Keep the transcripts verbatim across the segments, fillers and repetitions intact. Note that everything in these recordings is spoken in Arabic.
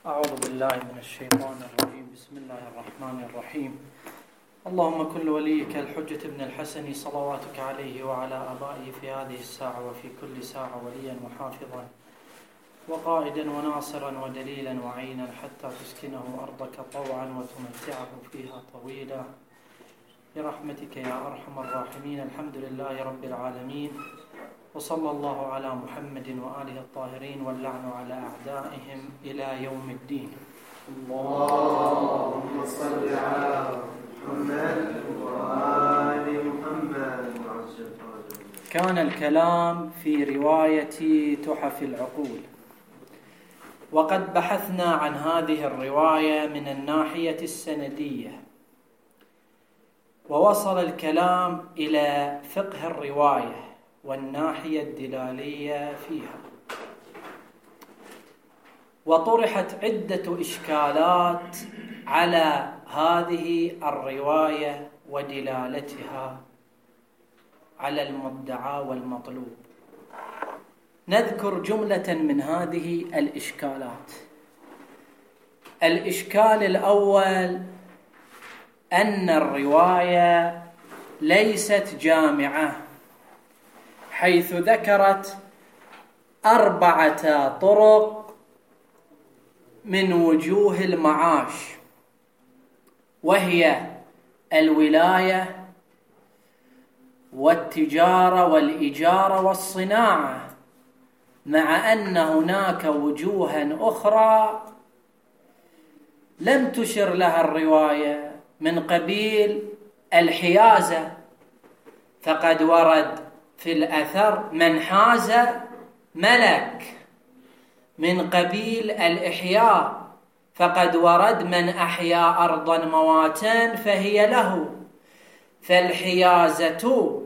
أعوذ بالله من الشيطان الرجيم. بسم الله الرحمن الرحيم. اللهم كن وليك الحجة ابن الحسن صلواتك عليه وعلى آبائه في هذه الساعة وفي كل ساعة وليا وحافظا وقائدا وناصرا ودليلا وعينا حتى تسكنه أرضك طوعا وتمتعه فيها طويلا برحمتك يا أرحم الراحمين. الحمد لله رب العالمين، وصلى الله على محمد وآله الطاهرين، واللعن على أعدائهم إلى يوم الدين. اللهم صل على محمد وآل محمد. كان الكلام في رواية تحف العقول، وقد بحثنا عن هذه الرواية من الناحية السندية، ووصل الكلام إلى فقه الرواية والناحية الدلالية فيها، وطرحت عدة إشكالات على هذه الرواية ودلالتها على المدعى والمطلوب. نذكر جملة من هذه الإشكالات. الإشكال الأول أن الرواية ليست جامعة، حيث ذكرت أربعة طرق من وجوه المعاش، وهي الولاية والتجارة والإجارة والصناعة، مع أن هناك وجوها أخرى لم تشر لها الرواية من قبيل الحيازة، فقد ورد في الأثر من حاز ملك، من قبيل الإحياء فقد ورد من أحيا أرضا مواتا فهي له. فالحيازة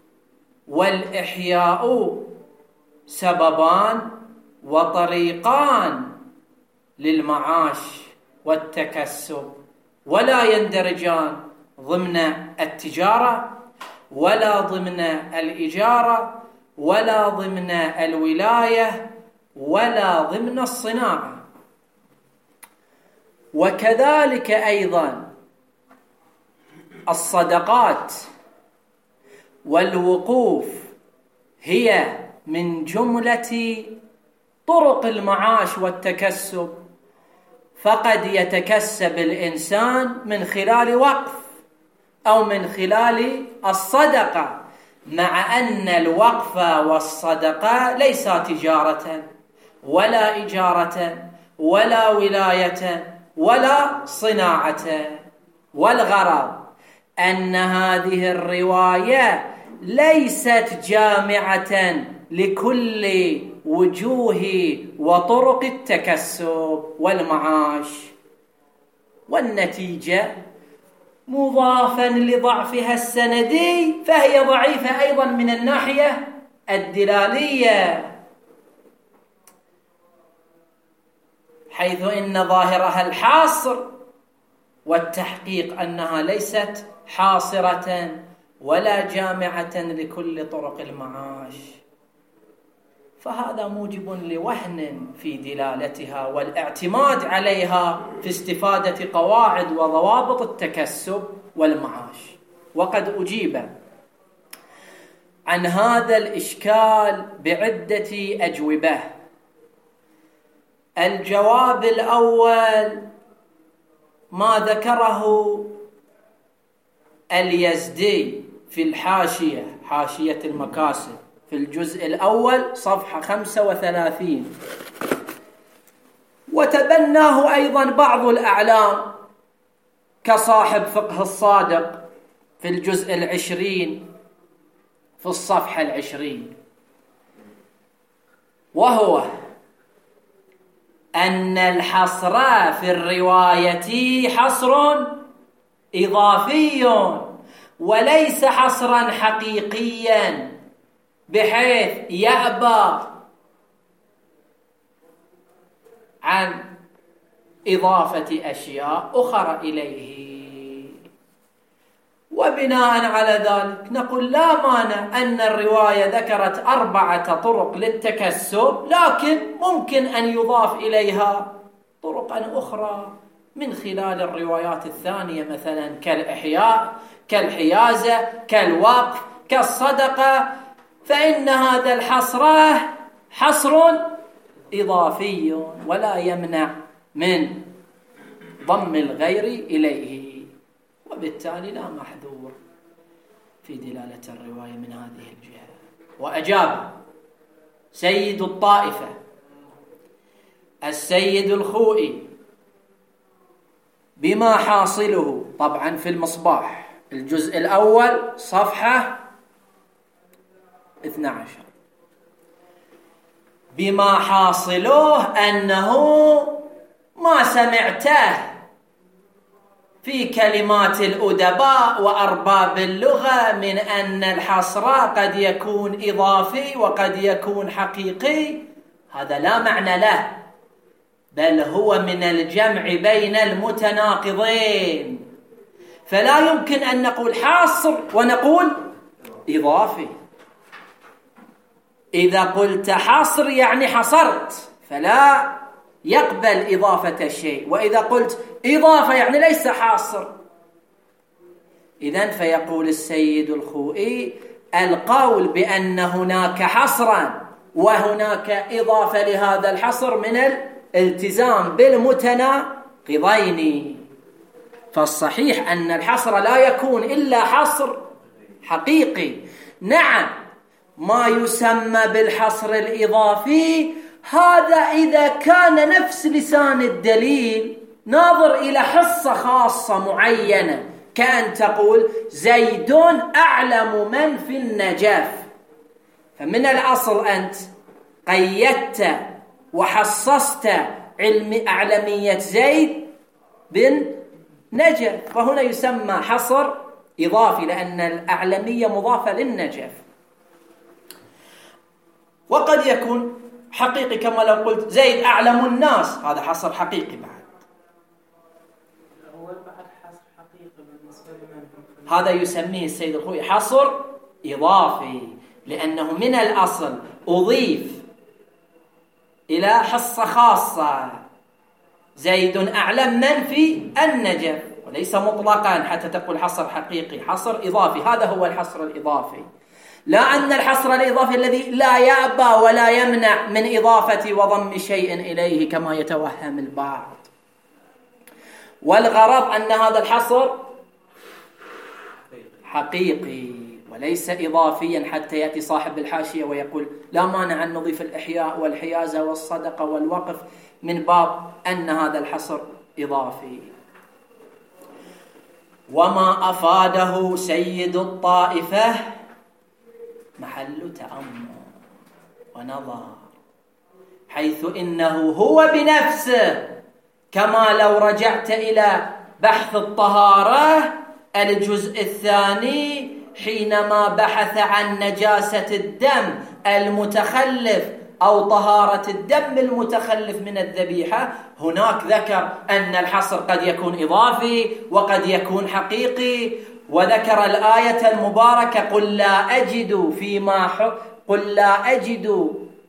والإحياء سببان وطريقان للمعاش والتكسب، ولا يندرجان ضمن التجارة ولا ضمن الإجارة ولا ضمن الولاية ولا ضمن الصناعة. وكذلك أيضا الصدقات والوقوف هي من جملة طرق المعاش والتكسب، فقد يتكسب الإنسان من خلال وقف أو من خلال الصدقة، مع أن الوقف والصدقة ليسا تجارة ولا إجارة ولا ولاية ولا صناعة. والغرض أن هذه الرواية ليست جامعة لكل وجوه وطرق التكسب والمعاش، والنتيجة مضافا لضعفها السندي فهي ضعيفة أيضا من الناحية الدلالية، حيث إن ظاهرها الحاصر، والتحقيق أنها ليست حاصرة ولا جامعة لكل طرق المعاش. فهذا موجب لوهن في دلالتها والاعتماد عليها في استفادة قواعد وضوابط التكسب والمعاش. وقد أجيب عن هذا الإشكال بعدة أجوبة. الجواب الأول ما ذكره اليزدي في الحاشية، حاشية المكاسب، في الجزء الأول صفحة خمسة وثلاثين، وتبناه أيضا بعض الأعلام كصاحب فقه الصادق في الجزء العشرين في الصفحة العشرين، وهو أن الحصر في الرواية حصر إضافي وليس حصرا حقيقيا، بحيث يأبى عن إضافة أشياء أخرى إليه. وبناء على ذلك نقول لا مانع أن الرواية ذكرت أربعة طرق للتكسب، لكن ممكن أن يضاف إليها طرقا أخرى من خلال الروايات الثانية مثلا كالإحياء كالحيازة كالوقف كالصدقة، فإن هذا الحصر حصر إضافي ولا يمنع من ضم الغير إليه، وبالتالي لا محذور في دلالة الرواية من هذه الجهة. وأجاب سيد الطائفة السيد الخوئي بما حاصله، طبعا في المصباح الجزء الأول صفحة اثني عشر، بما حاصله أنه ما سمعته في كلمات الأدباء وأرباب اللغة من أن الحصر قد يكون إضافي وقد يكون حقيقي، هذا لا معنى له، بل هو من الجمع بين المتناقضين، فلا يمكن أن نقول حاصر ونقول إضافي. إذا قلت حصر يعني حصرت، فلا يقبل إضافة الشيء، وإذا قلت إضافة يعني ليس حاصر. إذن فيقول السيد الخوئي القول بأن هناك حصرا وهناك إضافة لهذا الحصر من الالتزام بالمتناقضين، فالصحيح أن الحصر لا يكون إلا حصر حقيقي. نعم، ما يسمى بالحصر الإضافي هذا إذا كان نفس لسان الدليل ناظر إلى حصة خاصة معينة، كأن تقول زيد أعلم من في النجف، فمن الأصل أنت قيدت وحصصت علم أعلمية زيد بن نجف، فهنا يسمى حصر إضافي لأن الأعلمية مضافة للنجف. وقد يكون حقيقي كما لو قلت زيد أعلم الناس، هذا حصر حقيقي بعد. هو بعد حصر حقيقي بالنسبة لمن، هذا يسميه السيد الخوئي حصر إضافي، لأنه من الأصل أضيف إلى حصة خاصة زيد أعلم من في النجف، وليس مطلقا حتى تقول حصر حقيقي، حصر إضافي، هذا هو الحصر الإضافي. لا أن الحصر الإضافي الذي لا يأبى ولا يمنع من إضافة وضم شيء إليه كما يتوهم البعض. والغرض أن هذا الحصر حقيقي وليس إضافيا حتى يأتي صاحب الحاشية ويقول لا مانع أن نضيف الإحياء والحيازة والصدقة والوقف من باب أن هذا الحصر إضافي. وما أفاده سيد الطائفة محل تأمل ونظر، حيث إنه هو بنفسه كما لو رجعت إلى بحث الطهارة الجزء الثاني حينما بحث عن نجاسة الدم المتخلف أو طهارة الدم المتخلف من الذبيحة، هناك ذكر أن الحصر قد يكون إضافي وقد يكون حقيقي، وذكر الآية المباركة قل لا أجد فيما ح... قل لا أجد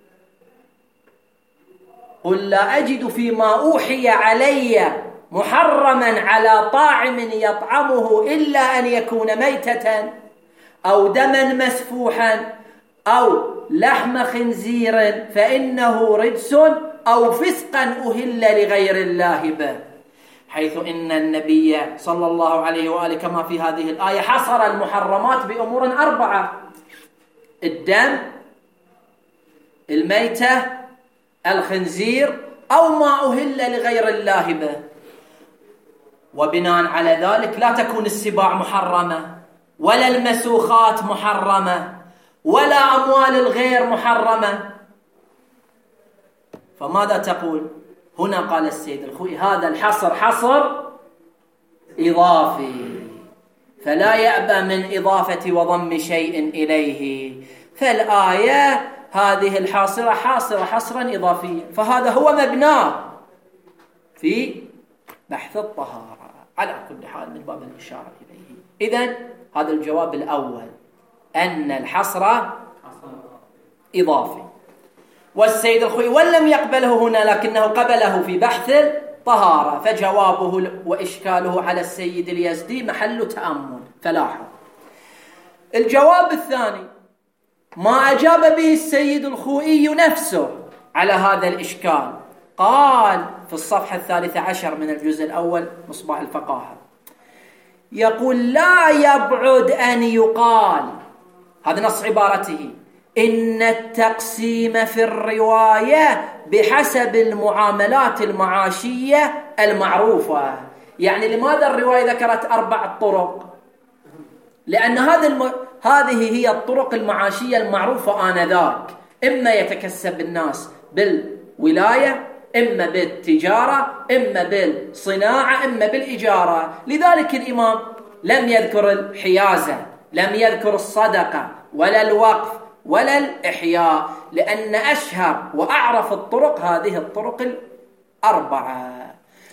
قل لا أجد فيما أوحي علي محرما على طاعم يطعمه إلا أن يكون ميتة أو دما مسفوحا أو لحم خنزير فإنه رجس أو فسقا أهل لغير الله به، حيث إن النبي صلى الله عليه وآله كما في هذه الآية حصر المحرمات بأمور أربعة: الدم، الميتة، الخنزير، أو ما أهل لغير الله به. وبناء على ذلك لا تكون السباع محرمة ولا المسوخات محرمة ولا أموال الغير محرمة. فماذا تقول؟ هنا قال السيد الخوئي هذا الحصر حصر إضافي، فلا يأبى من إضافة وضم شيء إليه، فالآية هذه الحاصرة حاصرة حصرا إضافيا، فهذا هو مبناه في بحث الطهارة على كل حال من باب الإشارة إليه. إذن هذا الجواب الأول، أن الحصر إضافي. والسيد الخوئي ولم يقبله هنا لكنه قبله في بحث طهارة. فجوابه وإشكاله على السيد اليزدي محل تأمل. فلاحظ الجواب الثاني ما أجاب به السيد الخوئي نفسه على هذا الإشكال. قال في الصفحة الثالثة عشر من الجزء الأول مصباح الفقاهة، يقول: لا يبعد أن يقال، هذا نص عبارته، إن التقسيم في الرواية بحسب المعاملات المعاشية المعروفة. يعني لماذا الرواية ذكرت أربع طرق؟ لأن هذه الم... هذه هي الطرق المعاشية المعروفة آنذاك، إما يتكسب الناس بالولاية، إما بالتجارة، إما بالصناعة، إما بالإجارة. لذلك الإمام لم يذكر الحيازة، لم يذكر الصدقة ولا الوقف ولا الإحياء، لأن أشهر وأعرف الطرق هذه الطرق الأربعة.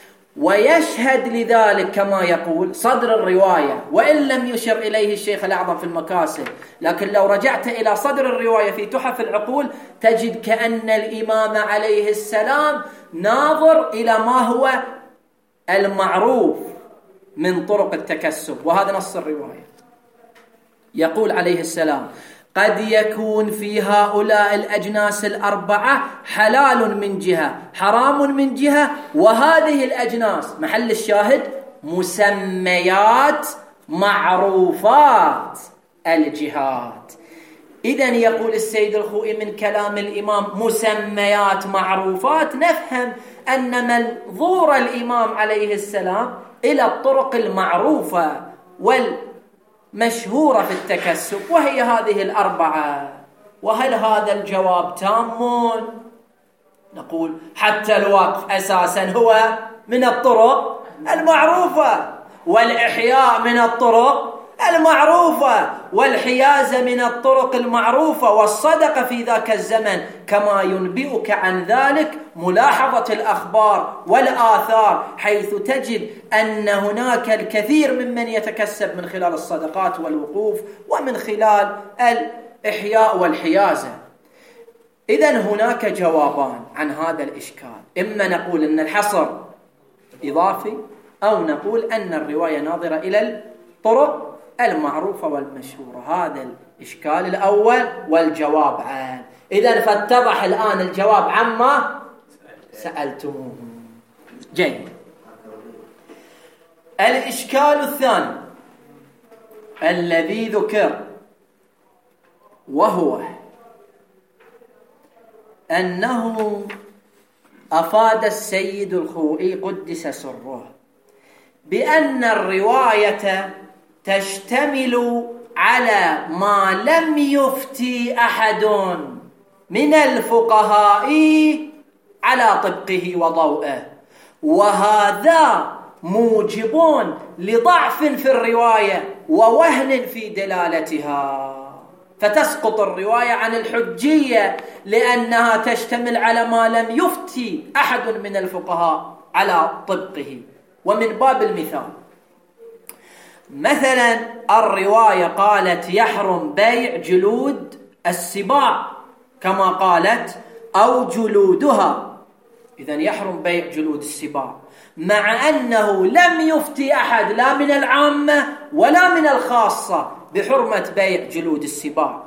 ويشهد لذلك كما يقول صدر الرواية، وإن لم يشر إليه الشيخ الأعظم في المكاسب، لكن لو رجعت إلى صدر الرواية في تحف العقول تجد كأن الإمام عليه السلام ناظر إلى ما هو المعروف من طرق التكسب، وهذا نص الرواية. يقول عليه السلام: قد يكون في هؤلاء الأجناس الأربعة حلال من جهة، حرام من جهة، وهذه الأجناس محل الشاهد مسميات معروفات الجهات. إذن يقول السيد الخوئي من كلام الإمام مسميات معروفات، نفهم أن منظور الإمام عليه السلام إلى الطرق المعروفة والمشهورة في التكسب، وهي هذه الأربعة. وهل هذا الجواب تام؟ نقول حتى الوقف أساسا هو من الطرق المعروفة، والإحياء من الطرق المعروفة، والحيازة من الطرق المعروفة، والصدقة في ذاك الزمن كما ينبئك عن ذلك ملاحظة الأخبار والآثار، حيث تجد أن هناك الكثير ممن يتكسب من خلال الصدقات والوقوف ومن خلال الإحياء والحيازة. إذن هناك جوابان عن هذا الإشكال، إما نقول أن الحصر إضافي، أو نقول أن الرواية ناظرة إلى الطرق المعروفة والمشهورة. هذا الإشكال الأول والجواب عنه. إذن فاتضح الآن الجواب عما سألتموه. جيد. الإشكال الثاني الذي ذكر، وهو أنه أفاد السيد الخوئي قدس سره بأن الرواية تشتمل على ما لم يفتي أحد من الفقهاء على طبقه وضوءه، وهذا موجب لضعف في الرواية ووهن في دلالتها، فتسقط الرواية عن الحجية لأنها تشتمل على ما لم يفتي أحد من الفقهاء على طبقه. ومن باب المثال، مثلا الرواية قالت يحرم بيع جلود السباع كما قالت أو جلودها، إذن يحرم بيع جلود السباع، مع أنه لم يفتي أحد لا من العامة ولا من الخاصة بحرمة بيع جلود السباع.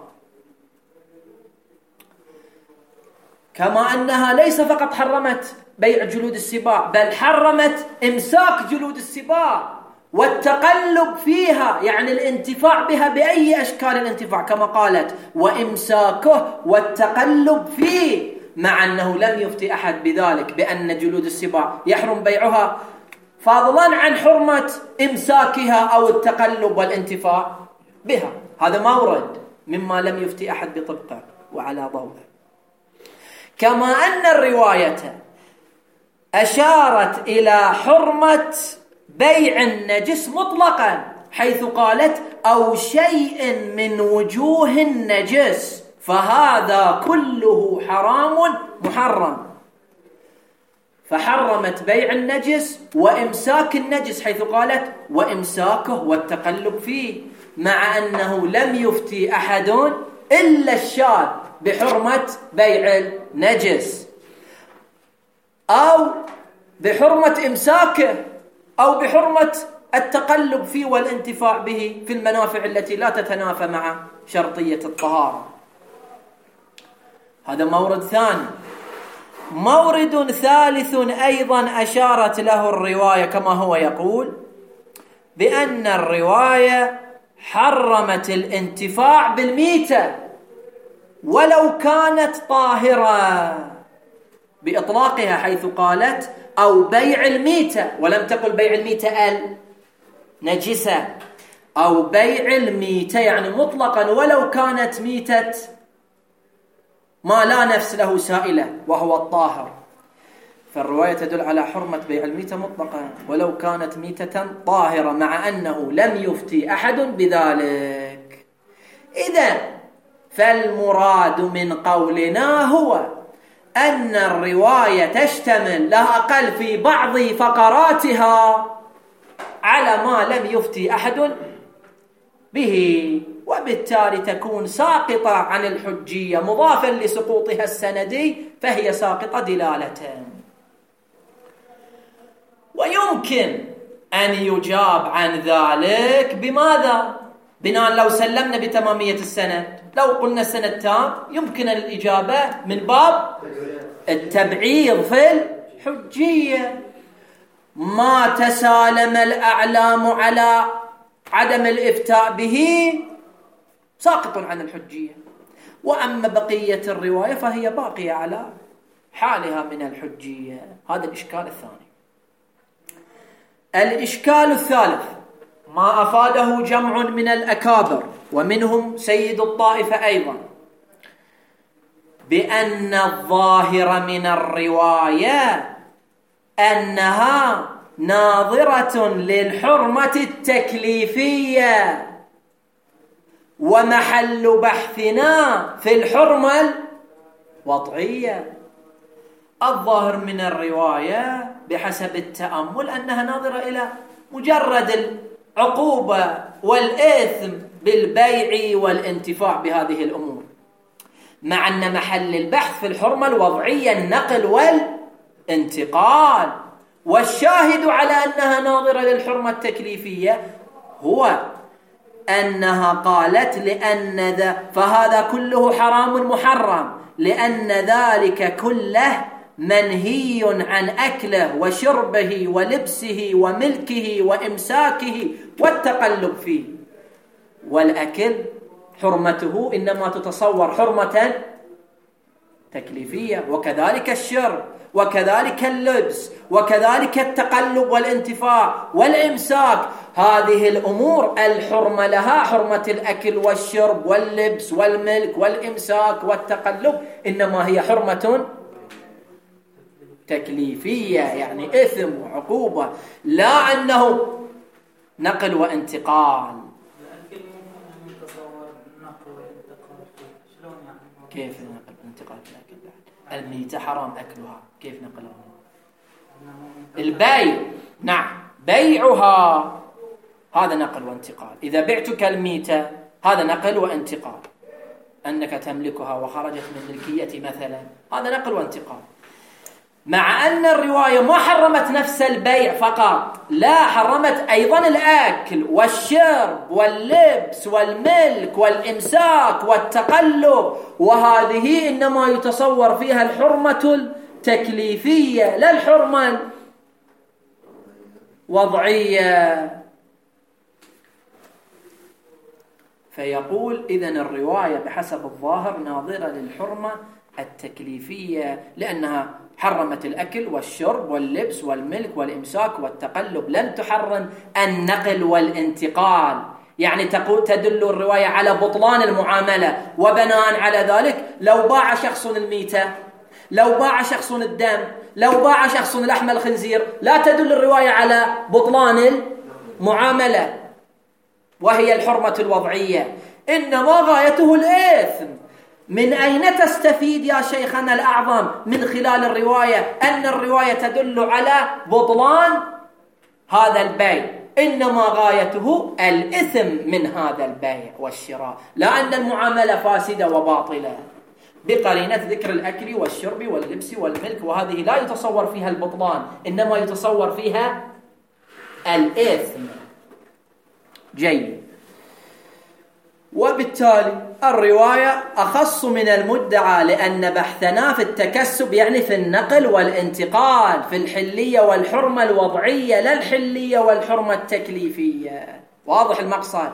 كما أنها ليس فقط حرمت بيع جلود السباع، بل حرمت إمساك جلود السباع والتقلب فيها، يعني الانتفاع بها بأي أشكال الانتفاع، كما قالت وإمساكه والتقلب فيه، مع أنه لم يفتي أحد بذلك بأن جلود السباع يحرم بيعها، فضلا عن حرمة إمساكها أو التقلب والانتفاع بها. هذا ما ورد مما لم يفتي أحد بطبقه وعلى ضوءه. كما أن الرواية أشارت إلى حرمة بيع النجس مطلقا، حيث قالت أو شيء من وجوه النجس، فهذا كله حرام محرم، فحرمت بيع النجس وإمساك النجس، حيث قالت وإمساكه والتقلب فيه، مع أنه لم يفتي أحد إلا الشاذ بحرمة بيع النجس. أو بحرمة إمساكه أو بحرمة التقلب فيه والانتفاع به في المنافع التي لا تتنافى مع شرطية الطهارة. هذا مورد ثاني. مورد ثالث أيضا أشارت له الرواية كما هو يقول بأن الرواية حرمت الانتفاع بالميتة ولو كانت طاهرة بإطلاقها، حيث قالت أو بيع الميتة، ولم تقل بيع الميتة النجسة، أو بيع الميتة يعني مطلقا ولو كانت ميتة ما لا نفس له سائلة وهو الطاهر. فالرواية تدل على حرمة بيع الميتة مطلقا ولو كانت ميتة طاهرة، مع أنه لم يفتي أحد بذلك. إذن فالمراد من قولنا هو أن الرواية تشتمل لا أقل في بعض فقراتها على ما لم يفتي أحد به، وبالتالي تكون ساقطة عن الحجية، مضافا لسقوطها السندي فهي ساقطة دلالة. ويمكن أن يجاب عن ذلك بماذا؟ بناء لو سلمنا بتمامية السند، لو قلنا السند تام، يمكن الإجابة من باب التبعيض في الحجية. ما تسالم الأعلام على عدم الإفتاء به ساقط عن الحجية، وأما بقية الرواية فهي باقية على حالها من الحجية. هذا الإشكال الثاني. الإشكال الثالث ما أفاده جمع من الأكابر ومنهم سيد الطائفة أيضا، بأن الظاهر من الرواية أنها ناظرة للحرمة التكليفية، ومحل بحثنا في الحرمة الوضعية. الظاهر من الرواية بحسب التأمل أنها ناظرة إلى مجرد العقوبة والإثم بالبيع والانتفاع بهذه الأمور، مع أن محل البحث في الحرمة الوضعية النقل والانتقال. والشاهد على أنها ناظرة للحرمة التكليفية هو أنها قالت لأن ذا فهذا كله حرام محرم، لأن ذلك كله منهي عن أكله وشربه ولبسه وملكه وإمساكه والتقلب فيه. والأكل حرمته إنما تتصور حرمة تكليفية، وكذلك الشرب، وكذلك اللبس، وكذلك التقلب والانتفاع والإمساك. هذه الأمور الحرمة لها حرمة الأكل والشرب واللبس والملك والإمساك والتقلب إنما هي حرمة تكليفية، يعني إثم وعقوبة، لا أنه نقل وانتقال. كيف نقل وانتقال في الأكل؟ الميتة حرام أكلها، كيف نقلها؟ البيع، نعم، بيعها هذا نقل وانتقال. إذا بعتك الميتة هذا نقل وانتقال، أنك تملكها وخرجت من ملكية مثلا، هذا نقل وانتقال. مع أن الرواية ما حرمت نفس البيع فقط، لا، حرمت أيضا الأكل والشرب واللبس والملك والإمساك والتقلب، وهذه إنما يتصور فيها الحرمة التكليفية لا الحرمة الوضعية. فيقول إذن الرواية بحسب الظاهر ناظرة للحرمة التكليفية، لأنها حرمت الأكل والشرب واللبس والملك والإمساك والتقلب، لم تحرم النقل والانتقال. يعني تقول تدل الرواية على بطلان المعاملة، وبناء على ذلك لو باع شخص الميتة، لو باع شخص الدم، لو باع شخص لحم الخنزير، لا تدل الرواية على بطلان المعاملة وهي الحرمة الوضعية، إنما غايته الإثم. من أين تستفيد يا شيخنا الأعظم من خلال الرواية أن الرواية تدل على بطلان هذا البيع؟ إنما غايته الإثم من هذا البيع والشراء، لا أن المعاملة فاسدة وباطلة. بقرينة ذكر الأكل والشرب واللبس والملك، وهذه لا يتصور فيها البطلان، إنما يتصور فيها الإثم. جيد. وبالتالي الرواية أخص من المدعى، لأن بحثنا في التكسب يعني في النقل والانتقال، في الحلية والحرمة الوضعية لا الحلية والحرمة التكليفية. واضح المقصد؟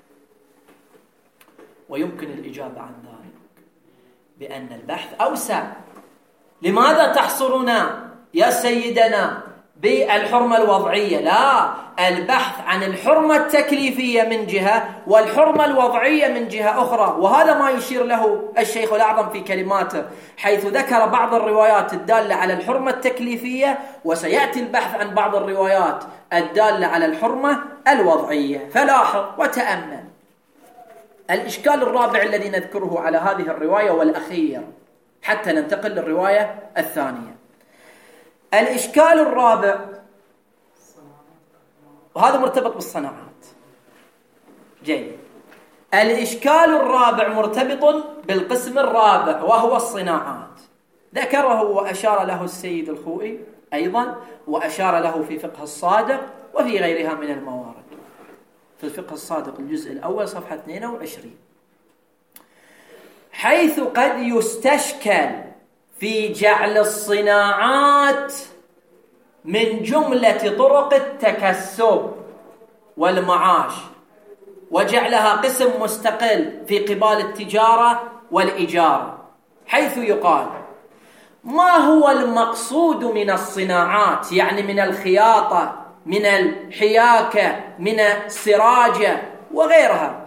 ويمكن الإجابة عن ذلك بأن البحث أوسع. لماذا تحصرنا يا سيدنا بالحرمة الوضعية؟ لا، البحث عن الحرمة التكليفية من جهة والحرمة الوضعية من جهة أخرى، وهذا ما يشير له الشيخ الأعظم في كلماته، حيث ذكر بعض الروايات الدالة على الحرمة التكليفية، وسيأتي البحث عن بعض الروايات الدالة على الحرمة الوضعية. فلاحظ وتأمل الإشكال الرابع الذي نذكره على هذه الرواية والأخير حتى ننتقل للرواية الثانية. الإشكال الرابع، وهذا مرتبط بالصناعات. جيد. الإشكال الرابع مرتبط بالقسم الرابع وهو الصناعات، ذكره وأشار له السيد الخوئي أيضا، وأشار له في فقه الصادق وفي غيرها من الموارد. في الفقه الصادق الجزء الأول صفحة اثنين وعشرين، حيث قد يستشكل في جعل الصناعات من جملة طرق التكسب والمعاش، وجعلها قسم مستقل في قبال التجارة والإجارة، حيث يقال: ما هو المقصود من الصناعات؟ يعني من الخياطة، من الحياكة، من السراجة وغيرها.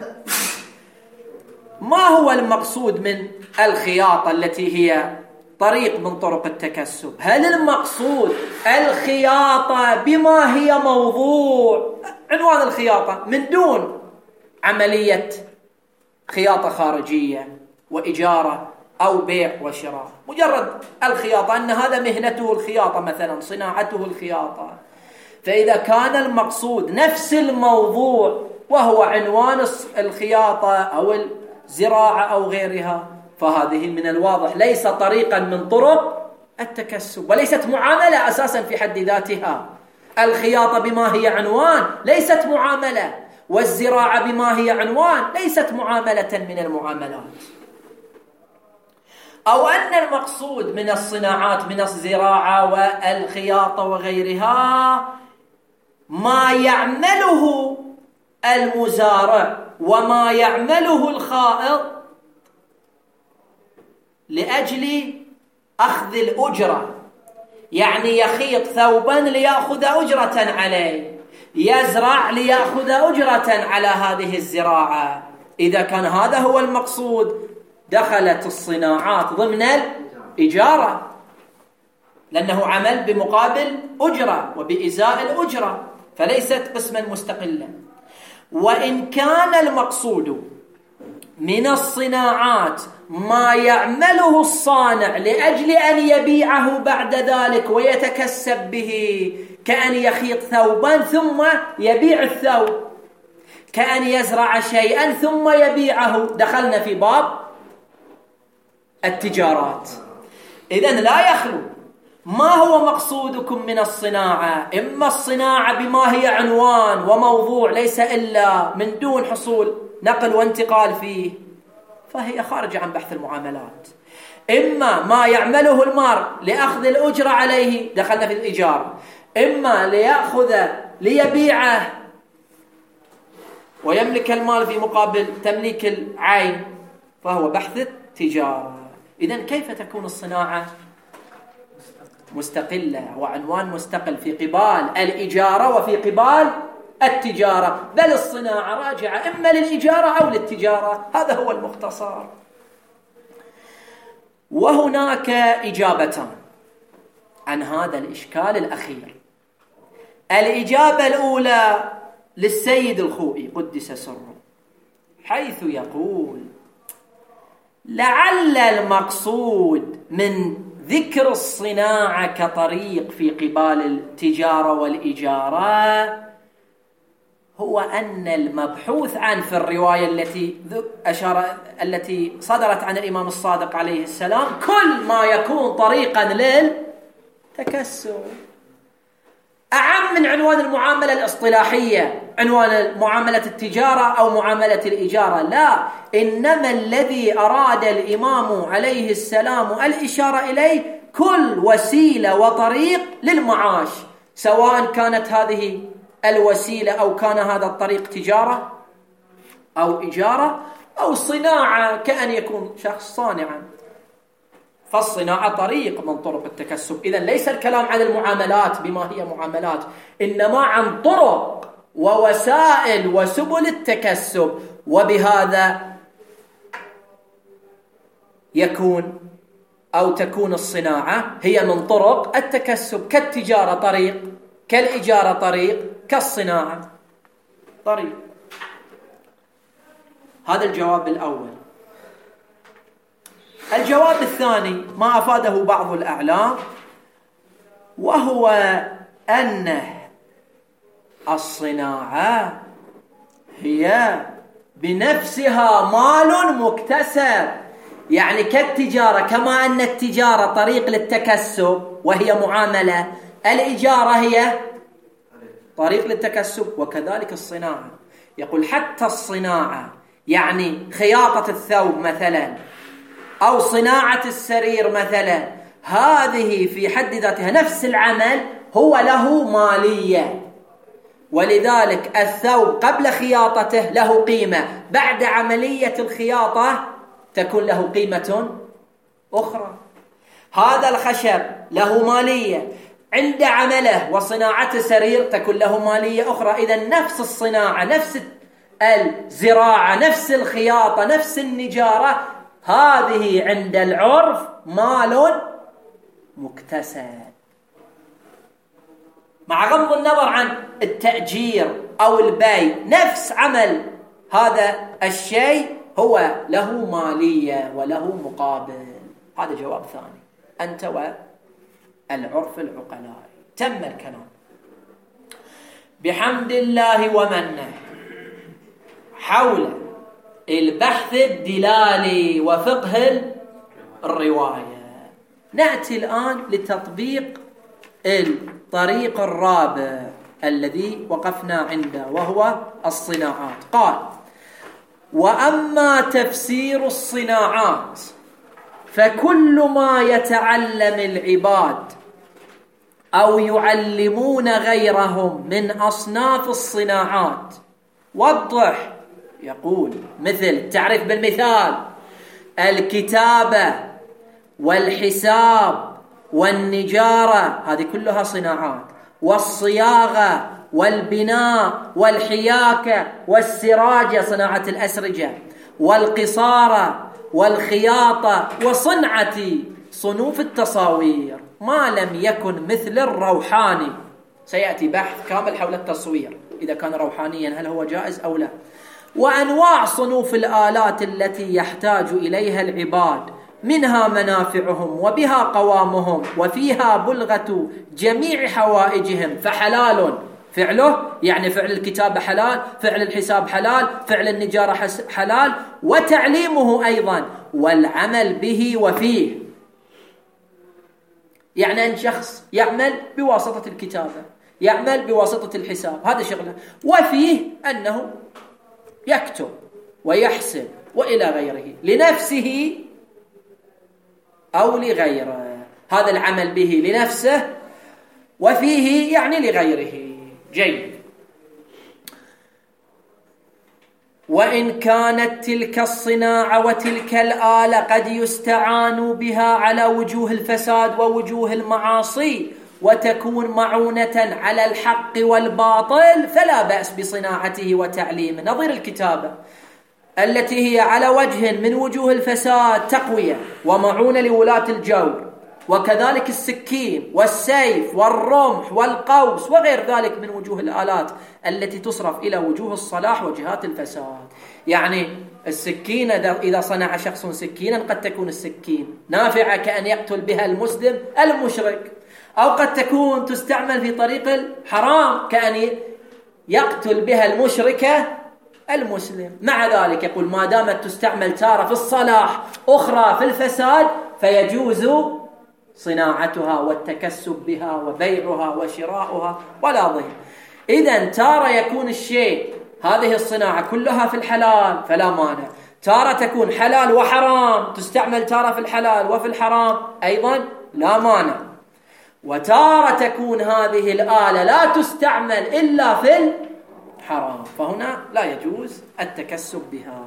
ما هو المقصود من الخياطة التي هي طريق من طرق التكسب؟ هل المقصود الخياطة بما هي موضوع عنوان الخياطة من دون عملية خياطة خارجية وإجارة أو بيع وشراء، مجرد الخياطة أن هذا مهنته الخياطة مثلا، صناعته الخياطة؟ فإذا كان المقصود نفس الموضوع وهو عنوان الخياطة أو الزراعة أو غيرها، فهذه من الواضح ليس طريقا من طرق التكسب، وليست معاملة أساسا في حد ذاتها. الخياطة بما هي عنوان ليست معاملة، والزراعة بما هي عنوان ليست معاملة من المعاملات. أو أن المقصود من الصناعات من الزراعة والخياطة وغيرها ما يعمله المزارع وما يعمله الخائط لأجل أخذ الأجرة، يعني يخيط ثوبا ليأخذ أجرة عليه، يزرع ليأخذ أجرة على هذه الزراعة. إذا كان هذا هو المقصود دخلت الصناعات ضمن الإجارة، لأنه عمل بمقابل أجرة وبإزاء الأجرة، فليست قسما مستقلا. وإن كان المقصود من الصناعات ما يعمله الصانع لأجل أن يبيعه بعد ذلك ويتكسب به، كأن يخيط ثوبا ثم يبيع الثوب، كأن يزرع شيئا ثم يبيعه، دخلنا في باب التجارات. إذن لا يخلو ما هو مقصودكم من الصناعة، إما الصناعة بما هي عنوان وموضوع ليس إلا من دون حصول نقل وانتقال فيه، فهي خارجة عن بحث المعاملات. إما ما يعمله المار لأخذ الأجرة عليه، دخلنا في الإيجار. إما ليأخذ ليبيعه ويملك المال في مقابل تمليك العين، فهو بحث التجارة. إذن كيف تكون الصناعة مستقلة وعنوان مستقل في قبال الإجارة وفي قبال التجارة؟ بل الصناعة راجعة إما للإجارة أو للتجارة، هذا هو المختصر. وهناك إجابتان عن هذا الإشكال الأخير. الإجابة الأولى للسيد الخوئي قدس سره، حيث يقول: لعل المقصود من ذكر الصناعة كطريق في قبال التجارة والإجارة هو أن المبحوث عنه في الرواية التي أشار التي صدرت عن الإمام الصادق عليه السلام كل ما يكون طريقا للتكسب، أعم من عنوان المعاملة الاصطلاحية، عنوان معاملة التجارة أو معاملة الإجارة. لا، إنما الذي أراد الإمام عليه السلام الإشارة إليه كل وسيلة وطريق للمعاش، سواء كانت هذه الوسيلة أو كان هذا الطريق تجارة أو إجارة أو صناعة، كأن يكون شخص صانعا، فالصناعة طريق من طرق التكسب. إذن ليس الكلام عن المعاملات بما هي معاملات، إنما عن طرق ووسائل وسبل التكسب، وبهذا يكون أو تكون الصناعة هي من طرق التكسب، كالتجارة طريق، كالإجارة طريق، كالصناعة طريق. هذا الجواب الأول. الجواب الثاني ما أفاده بعض الأعلام، وهو أن الصناعة هي بنفسها مال مكتسب، يعني كالتجارة، كما أن التجارة طريق للتكسب وهي معاملة، الإجارة هي طريق للتكسب، وكذلك الصناعة. يقول حتى الصناعة، يعني خياطة الثوب مثلا أو صناعة السرير مثلا، هذه في حد ذاتها نفس العمل هو له مالية، ولذلك الثوب قبل خياطته له قيمة، بعد عملية الخياطة تكون له قيمة أخرى. هذا الخشب له مالية، عند عمله وصناعة سرير تكون له مالية أخرى. إذن نفس الصناعة، نفس الزراعة، نفس الخياطة، نفس النجارة، هذه عند العرف مال مكتسب، مع غض النظر عن التأجير أو البيع، نفس عمل هذا الشيء هو له مالية وله مقابل. هذا جواب ثاني. أنت والعرف العقلاء. تم الكلام بحمد الله ومنه حول البحث الدلالي وفقه الرواية. نأتي الآن لتطبيق الطريق الرابع الذي وقفنا عنده، وهو الصناعات. قال: وأما تفسير الصناعات فكل ما يتعلم العباد أو يعلمون غيرهم من أصناف الصناعات. وضح. يقول مثل تعرف بالمثال الكتابة والحساب والنجارة، هذه كلها صناعات، والصياغة والبناء والحياكة والسراجة صناعة الأسرجة، والقصارة والخياطة وصنعة صنوف التصاوير، ما لم يكن مثل الروحاني. سيأتي بحث كامل حول التصوير إذا كان روحانيا هل هو جائز أو لا. وأنواع صنوف الآلات التي يحتاج إليها العباد، منها منافعهم وبها قوامهم وفيها بلغة جميع حوائجهم، فحلال فعله، يعني فعل الكتابة حلال، فعل الحساب حلال، فعل النجارة حلال، وتعليمه أيضا، والعمل به وفيه. يعني أن شخص يعمل بواسطة الكتابة، يعمل بواسطة الحساب، هذا شغله، وفيه أنه يكتب ويحسب وإلى غيره، لنفسه أو لغيره. هذا العمل به لنفسه وفيه يعني لغيره. جيد. وإن كانت تلك الصناعة وتلك الآلة قد يستعان بها على وجوه الفساد ووجوه المعاصي وتكون معونة على الحق والباطل، فلا بأس بصناعته وتعليمه. نظير الكتابة التي هي على وجه من وجوه الفساد تقوية ومعونة لولاة الجور، وكذلك السكين والسيف والرمح والقوس وغير ذلك من وجوه الآلات التي تصرف إلى وجوه الصلاح وجهات الفساد. يعني السكين إذا صنع شخص سكينا قد تكون السكين نافعة كأن يقتل بها المسلم المشرك، أو قد تكون تستعمل في طريق الحرام كأن يقتل بها المشركة المسلم. مع ذلك يقول ما دامت تستعمل تارة في الصلاح أخرى في الفساد فيجوز صناعتها والتكسب بها وبيعها وشراؤها ولا ضير. إذن تارة يكون الشيء هذه الصناعة كلها في الحلال فلا مانع، تارة تكون حلال وحرام، تستعمل تارة في الحلال وفي الحرام أيضا لا مانع، وتارة تكون هذه الآلة لا تستعمل إلا في الحرام فهنا لا يجوز التكسب بها.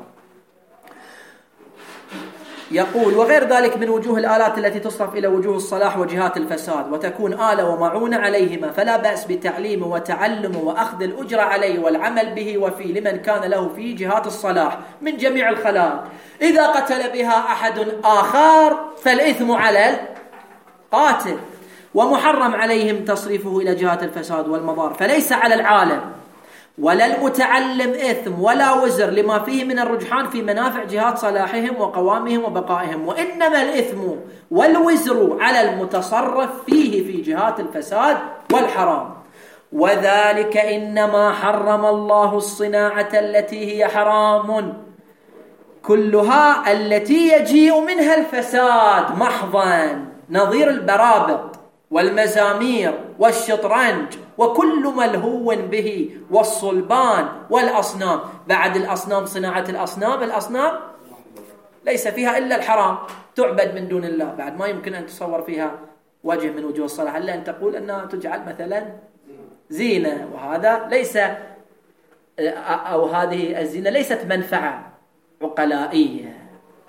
يقول وغير ذلك من وجوه الآلات التي تصرف إلى وجوه الصلاح وجهات الفساد وتكون آلة ومعونة عليهما فلا بأس بتعليمه وتعلمه وأخذ الأجرة عليه والعمل به وفيه لمن كان له فيه جهات الصلاح من جميع الخلائق. إذا قتل بها أحد آخر فالإثم على القاتل، ومحرم عليهم تصريفه إلى جهات الفساد والمضار، فليس على العالم ولا المتعلم إثم ولا وزر لما فيه من الرجحان في منافع جهات صلاحهم وقوامهم وبقائهم، وإنما الإثم والوزر على المتصرف فيه في جهات الفساد والحرام. وذلك إنما حرم الله الصناعة التي هي حرام كلها التي يجيء منها الفساد محضا، نظير البرابط والمزامير والشطرنج وكل ملهو به والصلبان والأصنام. بعد الأصنام صناعة الأصنام، الأصنام ليس فيها إلا الحرام، تعبد من دون الله، بعد ما يمكن أن تصور فيها وجه من وجوه الصلاح إلا أن تقول أنها تجعل مثلا زينة، وهذا ليس أو هذه الزينة ليست منفعة عقلائية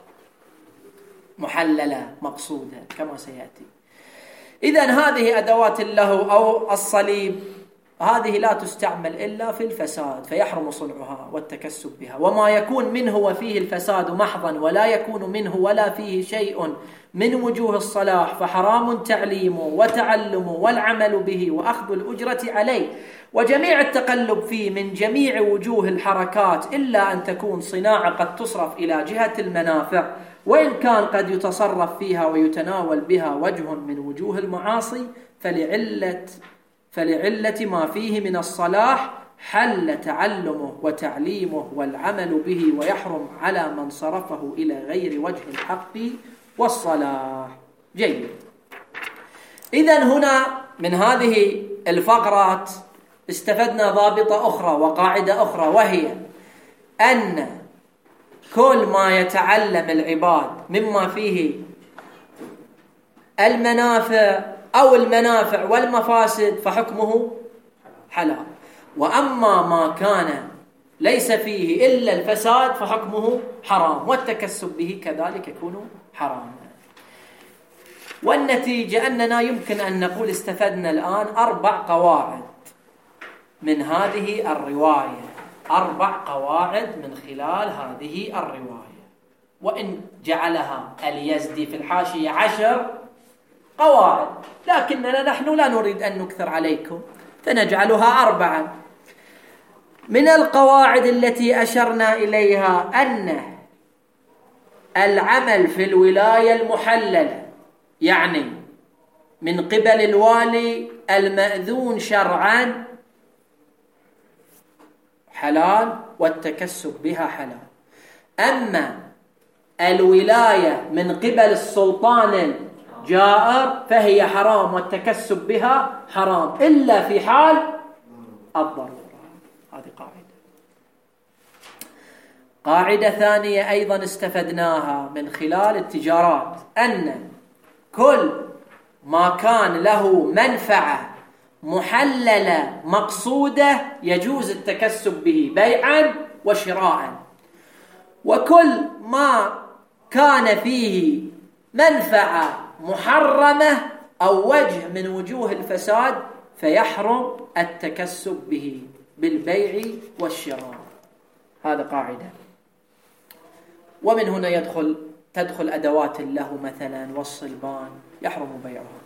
محللة مقصودة كما سيأتي. إذن هذه أدوات اللهو أو الصليب هذه لا تستعمل إلا في الفساد فيحرم صنعها والتكسب بها، وما يكون منه وفيه الفساد محضا ولا يكون منه ولا فيه شيء من وجوه الصلاح فحرام تعليمه وتعلمه والعمل به وأخذ الأجرة عليه وجميع التقلب فيه من جميع وجوه الحركات إلا أن تكون صناعة قد تصرف إلى جهة المنافع، وإن كان قد يتصرف فيها ويتناول بها وجه من وجوه المعاصي فلعلة, فلعلة ما فيه من الصلاح حل تعلمه وتعليمه والعمل به، ويحرم على من صرفه إلى غير وجه الحق والصلاح. جيد. إذن هنا من هذه الفقرات استفدنا ضابطة أخرى وقاعدة أخرى، وهي أن كل ما يتعلم العباد مما فيه المنافع أو المنافع والمفاسد فحكمه حلال، وأما ما كان ليس فيه إلا الفساد فحكمه حرام، والتكسب به كذلك يكون حراما. والنتيجة أننا يمكن أن نقول استفدنا الآن أربع قواعد من هذه الرواية، أربع قواعد من خلال هذه الرواية، وإن جعلها اليزدي في الحاشية عشر قواعد، لكننا نحن لا نريد أن نكثر عليكم فنجعلها أربعة. من القواعد التي أشرنا إليها أن العمل في الولاية المحللة يعني من قبل الوالي المأذون شرعا حلال والتكسب بها حلال، أما الولاية من قبل السلطان الجائر فهي حرام والتكسب بها حرام إلا في حال الضرورة. هذه قاعدة. قاعدة ثانية أيضا استفدناها من خلال التجارات أن كل ما كان له منفعة محللة مقصودة يجوز التكسب به بيعا وشراء، وكل ما كان فيه منفعة محرمة أو وجه من وجوه الفساد فيحرم التكسب به بالبيع والشراء. هذا قاعدة. ومن هنا يدخل تدخل أدوات اللهو مثلا والصلبان يحرم بيعها.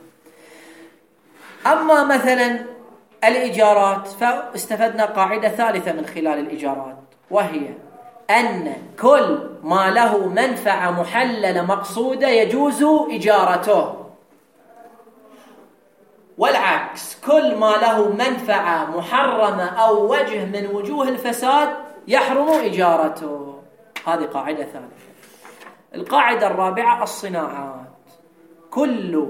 أما مثلا الإيجارات فاستفدنا قاعدة ثالثة من خلال الإيجارات، وهي أن كل ما له منفعة محللة مقصودة يجوز إجارته، والعكس كل ما له منفعة محرمة أو وجه من وجوه الفساد يحرم إجارته. هذه قاعدة ثالثة. القاعدة الرابعة الصناعات. كل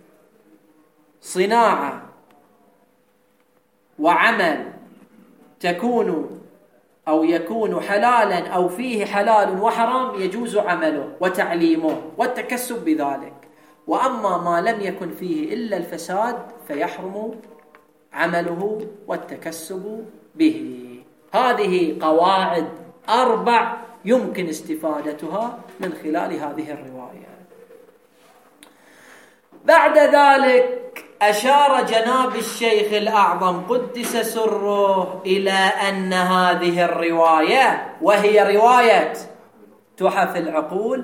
صناعة وعمل تكون أو يكون حلالا أو فيه حلال وحرام يجوز عمله وتعليمه والتكسب بذلك، وأما ما لم يكن فيه إلا الفساد فيحرم عمله والتكسب به. هذه قواعد أربع يمكن استفادتها من خلال هذه الرواية. بعد ذلك أشار جناب الشيخ الأعظم قدس سره إلى أن هذه الرواية، وهي رواية تحف العقول،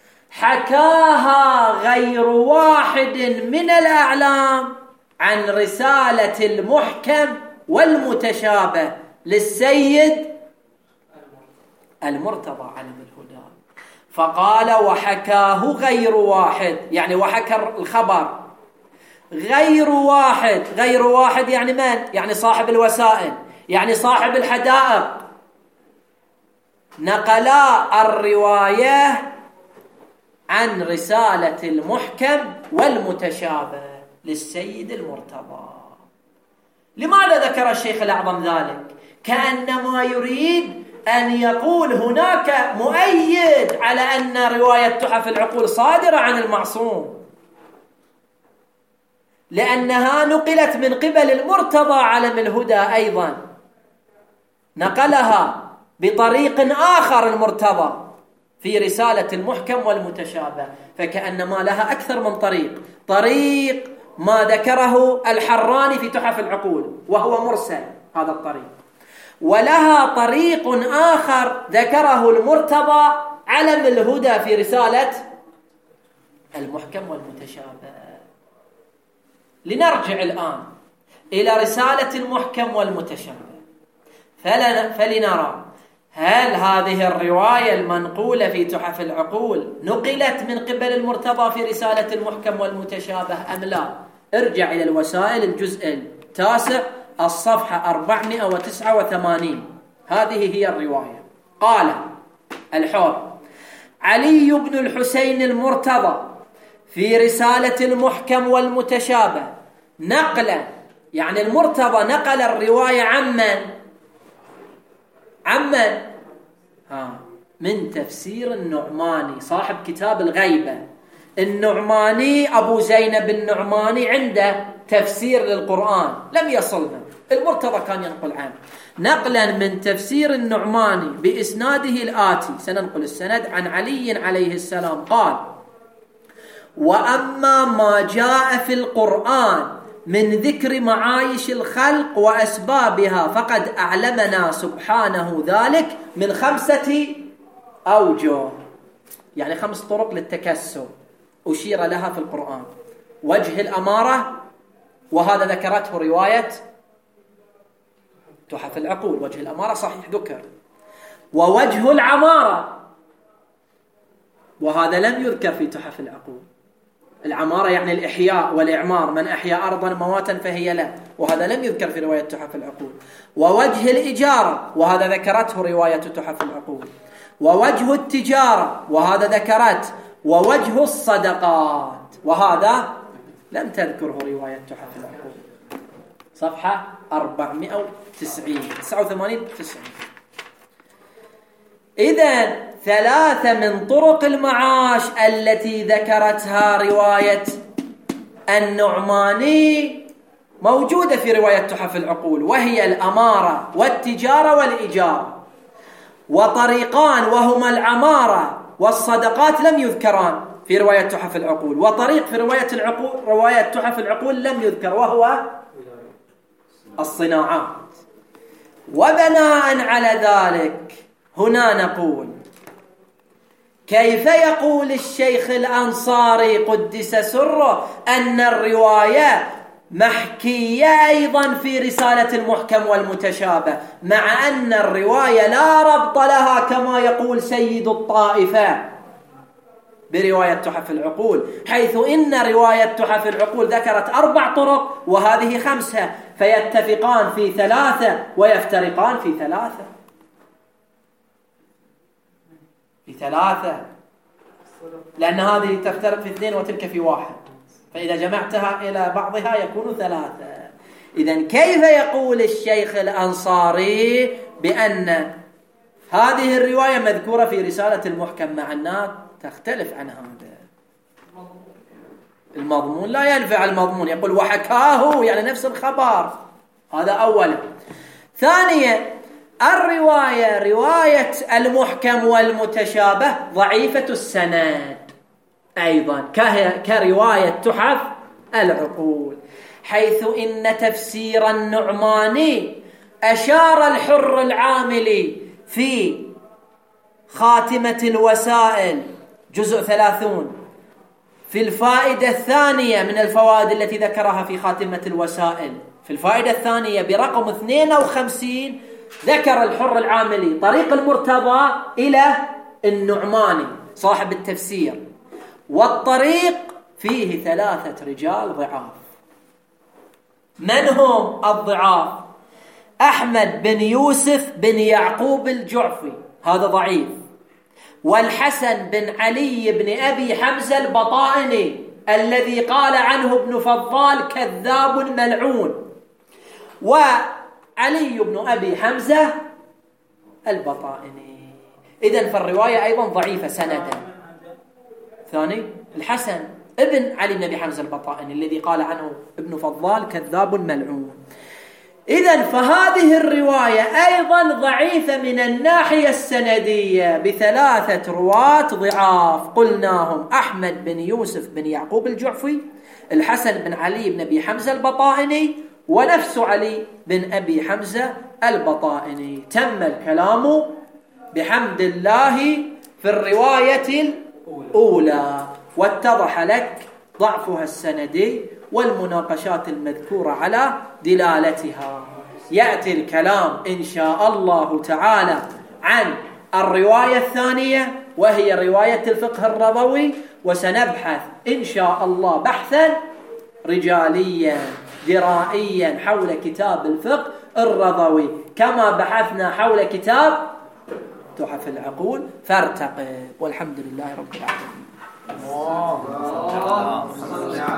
حكاها غير واحد من الأعلام عن رسالة المحكم والمتشابه للسيد المرتضى علم الهدى. فقال وحكاه غير واحد، يعني وحكى الخبر غير واحد. غير واحد يعني من؟ يعني صاحب الوسائل، يعني صاحب الحدائق، نقلا الرواية عن رسالة المحكم والمتشابه للسيد المرتضى. لماذا ذكر الشيخ الأعظم ذلك؟ كأنما يريد أن يقول هناك مؤيد على أن رواية تحف العقول صادرة عن المعصوم، لأنها نقلت من قبل المرتضى علم الهدى، أيضا نقلها بطريق آخر المرتضى في رسالة المحكم والمتشابه، فكأنما لها أكثر من طريق. طريق ما ذكره الحراني في تحف العقول وهو مرسل هذا الطريق، ولها طريق آخر ذكره المرتضى علم الهدى في رسالة المحكم والمتشابه. لنرجع الآن إلى رسالة المحكم والمتشابه فلنرى هل هذه الرواية المنقولة في تحف العقول نقلت من قبل المرتضى في رسالة المحكم والمتشابه أم لا؟ ارجع إلى الوسائل الجزء التاسع الصفحة أربعمائة وتسعة وثمانين. هذه هي الرواية. قال الحر علي بن الحسين المرتضى في رسالة المحكم والمتشابه نقلا، يعني المرتضى نقل الرواية عمن عمن ها من تفسير النعماني صاحب كتاب الغيبة. النعماني أبو زينب النعماني عنده تفسير للقرآن لم يصلنا، المرتضى كان ينقل عنه نقلا من تفسير النعماني بإسناده الآتي. سننقل السند عن علي عليه السلام قال: وأما ما جاء في القرآن من ذكر معايش الخلق وأسبابها فقد أعلمنا سبحانه ذلك من خمسة أوجه، يعني خمس طرق للتكسب أشير لها في القرآن. وجه الأمارة، وهذا ذكرته رواية تحف العقول، وجه الأمارة صحيح ذكر. ووجه العمارة، وهذا لم يذكر في تحف العقول. العمارة يعني الإحياء والإعمار، من أحيا أرضا مواتا فهي له، وهذا لم يذكر في رواية تحف العقول. ووجه الإجارة، وهذا ذكرته رواية تحف العقول. ووجه التجارة، وهذا ذكرت. ووجه الصدقات، وهذا لم تذكره رواية تحف العقول. صفحة أربعمائة وتسعين تسعة وثمانين تسعين. إذن ثلاثة من طرق المعاش التي ذكرتها رواية النعماني موجودة في رواية تحف العقول، وهي الأمارة والتجارة والإيجار. وطريقان وهما العمارة والصدقات لم يذكران في رواية تحف العقول، وطريق في رواية العقول رواية تحف العقول لم يذكر وهو الصناعات. وبناء على ذلك هنا نقول: كيف يقول الشيخ الأنصاري قدس سره أن الرواية محكية أيضا في رسالة المحكم والمتشابه، مع أن الرواية لا ربط لها كما يقول سيد الطائفة برواية تحف العقول، حيث إن رواية تحف العقول ذكرت أربع طرق وهذه خمسة، فيتفقان في ثلاثة ويفترقان في ثلاثة في ثلاثة لأن هذه تفترق في اثنين وتلك في واحد، فإذا جمعتها إلى بعضها يكون ثلاثة. إذن كيف يقول الشيخ الأنصاري بأن هذه الرواية مذكورة في رسالة المحكم مع أنها تختلف عن هذا المضمون؟ لا ينفع المضمون، يقول وحكاه يعني نفس الخبر، هذا أولا. ثانيا الرواية رواية المحكم والمتشابه ضعيفة السند أيضا كرواية تحف العقول، حيث إن تفسير النعماني أشار الحر العاملي في خاتمة الوسائل جزء ثلاثون في الفائدة الثانية من الفوائد التي ذكرها في خاتمة الوسائل، في الفائدة الثانية برقم اثنين وخمسين ذكر الحر العاملي طريق المرتضى إلى النعماني صاحب التفسير، والطريق فيه ثلاثة رجال ضعاف. من هم الضعاف؟ أحمد بن يوسف بن يعقوب الجعفي هذا ضعيف، والحسن بن علي بن أبي حمزة البطائني الذي قال عنه ابن فضال كذاب ملعون، وعلي بن أبي حمزة البطائني. إذن فالرواية أيضا ضعيفة سندا. ثاني الحسن ابن علي بن أبي حمزة البطائني الذي قال عنه ابن فضال كذاب ملعون. إذن فهذه الرواية أيضا ضعيفة من الناحية السندية بثلاثة رواة ضعاف قلناهم: أحمد بن يوسف بن يعقوب الجعفي، الحسن بن علي بن أبي حمزة البطائني، ونفس علي بن أبي حمزة البطائني. تم الكلام بحمد الله في الرواية الأولى، واتضح لك ضعفها السندي والمناقشات المذكورة على دلالتها. يأتي الكلام إن شاء الله تعالى عن الرواية الثانية وهي رواية الفقه الرضوي، وسنبحث إن شاء الله بحثا رجاليا درائيا حول كتاب الفقه الرضوي كما بحثنا حول كتاب تحف العقول. فارتقب، والحمد لله رب العالمين.